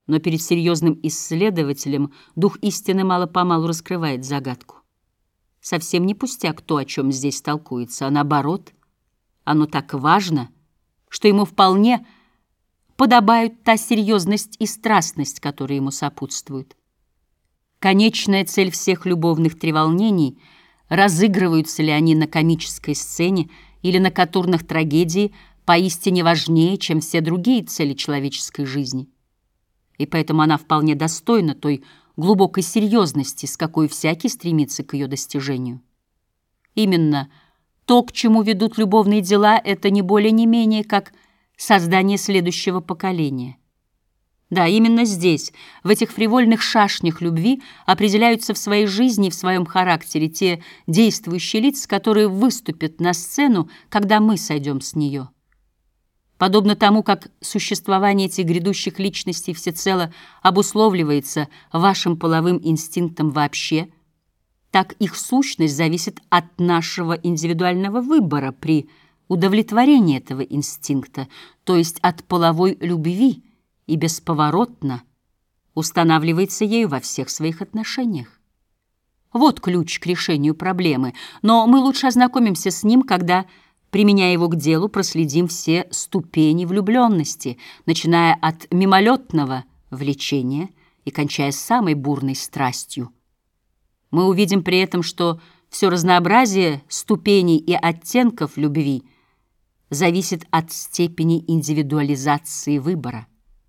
Но перед серьезным исследователем дух истины мало-помалу раскрывает загадку. Совсем не пустяк то, о чем здесь толкуется, а наоборот, оно так важно, что ему вполне подобают та серьезность и страстность, которые ему сопутствуют. Конечная цель всех любовных треволнений — разыгрываются ли они на комической сцене или на катурнах трагедии, поистине важнее, чем все другие цели человеческой жизни. И поэтому она вполне достойна той глубокой серьезности, с какой всякий стремится к ее достижению. Именно то, к чему ведут любовные дела, это не более не менее, как создание следующего поколения. Да, именно здесь, в этих фривольных шашнях любви, определяются в своей жизни и в своем характере те действующие лица, которые выступят на сцену, когда мы сойдем с нее. Подобно тому, как существование этих грядущих личностей всецело обусловливается вашим половым инстинктом вообще, так их сущность зависит от нашего индивидуального выбора при удовлетворении этого инстинкта, то есть от половой любви, и бесповоротно устанавливается ею во всех своих отношениях. Вот ключ к решению проблемы, но мы лучше ознакомимся с ним, когда, применяя его к делу, проследим все ступени влюбленности, начиная от мимолетного влечения и кончая самой бурной страстью. Мы увидим при этом, что все разнообразие ступеней и оттенков любви зависит от степени индивидуализации выбора.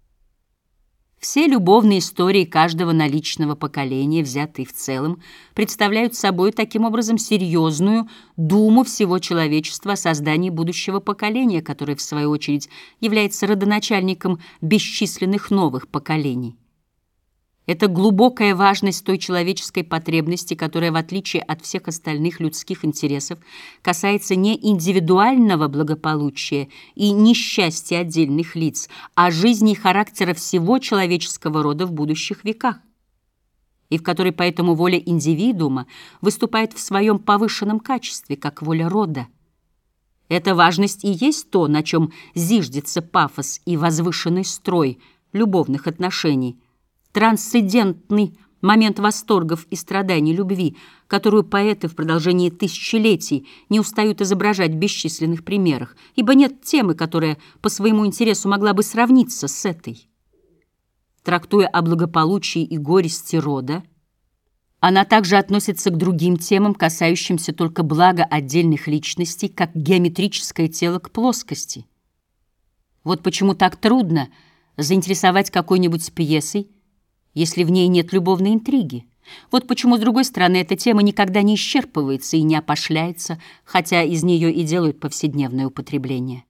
Все любовные истории каждого наличного поколения, взятые в целом, представляют собой таким образом серьезную думу всего человечества о создании будущего поколения, которое, в свою очередь, является родоначальником бесчисленных новых поколений. Это глубокая важность той человеческой потребности, которая, в отличие от всех остальных людских интересов, касается не индивидуального благополучия и несчастья отдельных лиц, а жизни и характера всего человеческого рода в будущих веках, и в которой поэтому воля индивидуума выступает в своем повышенном качестве, как воля рода. Эта важность и есть то, на чем зиждется пафос и возвышенный строй любовных отношений, трансцендентный момент восторгов и страданий любви, которую поэты в продолжении тысячелетий не устают изображать в бесчисленных примерах, ибо нет темы, которая по своему интересу могла бы сравниться с этой. Трактуя о благополучии и горести рода, она также относится к другим темам, касающимся только блага отдельных личностей, как геометрическое тело к плоскости. Вот почему так трудно заинтересовать какой-нибудь пьесой, если в ней нет любовной интриги. Вот почему, с другой стороны, эта тема никогда не исчерпывается и не опошляется, хотя из нее и делают повседневное употребление.